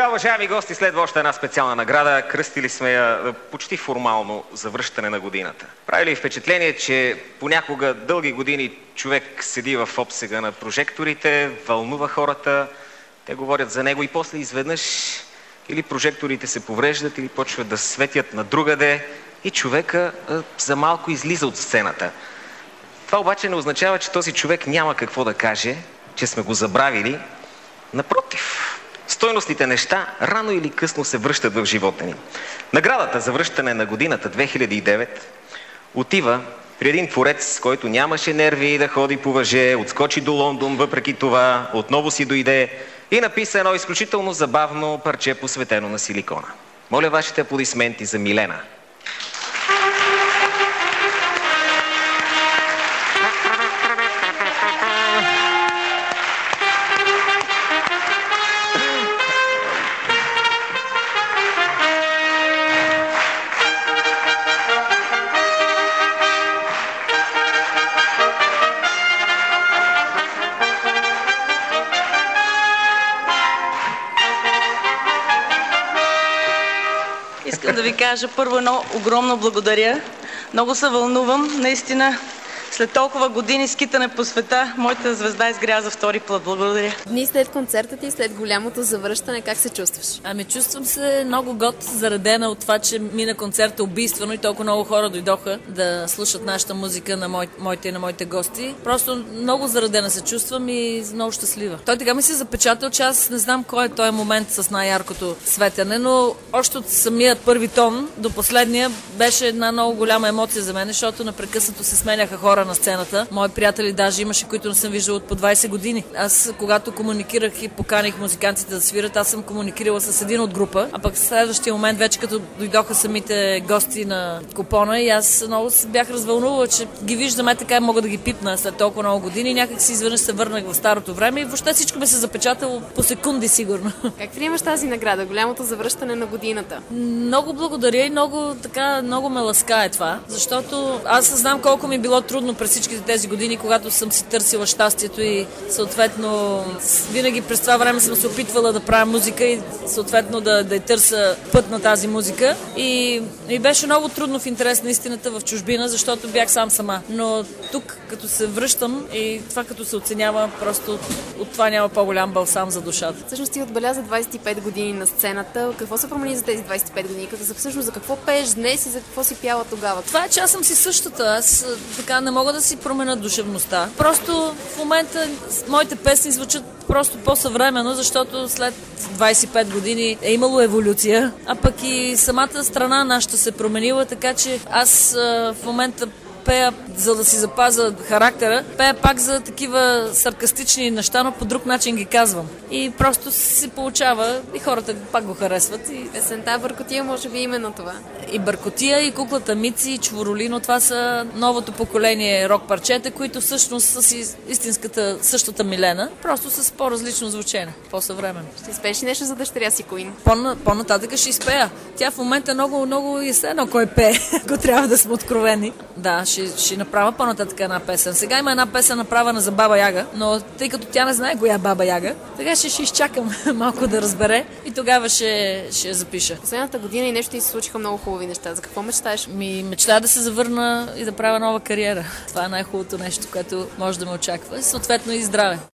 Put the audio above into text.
сега, уважаеми гости, следва още една специална награда. Кръстили сме я почти формално за връщане на годината. Прави ли впечатление, че понякога дълги години човек седи в обсега на прожекторите, вълнува хората, те говорят за него и после изведнъж или прожекторите се повреждат, или почват да светят на другаде и човека за малко излиза от сцената. Това обаче не означава, че този човек няма какво да каже, че сме го забравили. Напротив, стойностните неща рано или късно се връщат в живота ни. Наградата за връщане на годината 2009 отива при един творец, който нямаше нерви да ходи по въже, отскочи до Лондон, въпреки това отново си дойде и написа едно изключително забавно парче, посветено на силикона. Моля вашите аплодисменти за Милена. Искам да ви кажа първо едно огромно благодаря. Много се вълнувам. Наистина, след толкова години скитане по света, моята звезда изгря за втори път. Благодаря. Дни след концерта ти, след голямото завръщане, как се чувстваш? Ами чувствам се много заредена от това, че мина концерта убийствено и толкова много хора дойдоха да слушат нашата музика на моите и на моите гости. Просто много заредена се чувствам и много щастлива. Той така ми се запечатал, че аз не знам кой е този момент с най-яркото светене, но още от самия първи тон до последния беше една много голяма емоция за мен, защото непрекъснато се сменяха хора на сцената. Мои приятели даже имаше, които не съм виждала от по 20 години. Аз, когато комуникирах и поканих музикантите да свират, аз съм комуникирала с един от група, а пък в следващия момент, вече като дойдоха самите гости на купона, и аз много бях развълнувала, че ги виждаме така и мога да ги пипна след толкова много години. Някак си изведнъж се върнах в старото време и въобще всичко ми се запечатало по секунди сигурно. Как приемаш тази награда, голямото завръщане на годината? Много благодаря и много ме ласкае това, защото аз знам колко ми е било трудно през всичките тези години, когато съм си търсила щастието и съответно винаги през това време съм се опитвала да правя музика и съответно да търся път на тази музика. И беше много трудно в интерес на истината в чужбина, защото бях сама. Но тук, като се връщам и това като се оценява, просто от това няма по-голям балсам за душата. Всъщност ти отбеляза 25 години на сцената. Какво се промени за тези 25 години? Всъщност за какво пееш днес и за какво си пяла тогава? Това е, че аз съм си същата. Аз така не мога да си променя душевността. Просто в момента моите песни звучат просто по-съвременно, защото след 25 години е имало еволюция, а пък и самата страна нашата се променила, така че аз в момента пея, за да си запазя характера, пея пак за такива саркастични неща, но по друг начин ги казвам. И просто се получава и хората пак го харесват. И песента Бъркотия може би именно това. И Бъркотия, и Куклата Мици, и Чворолино, това са новото поколение рок парчета, които всъщност са си истинската същата Милена, просто с по-различно звучене, по-съвременно. Ще изпееш нещо за дъщеря си, Куин? По-нататък ще изпея. Тя в момента много и все едно кой пее, ако трябва да сме откровени. Да, ще направя по-нататък една песен. Сега има една песен направена за Баба Яга, но тъй като тя не знае коя е Баба Яга, сега ще изчакам малко да разбере и тогава ще я запиша. Последната година и нещо ти се случиха много хубави неща. За какво мечтаеш? Мечтая да се завърна и да правя нова кариера. Това е най-хубавото нещо, което може да ме очаква. И съответно и здраве.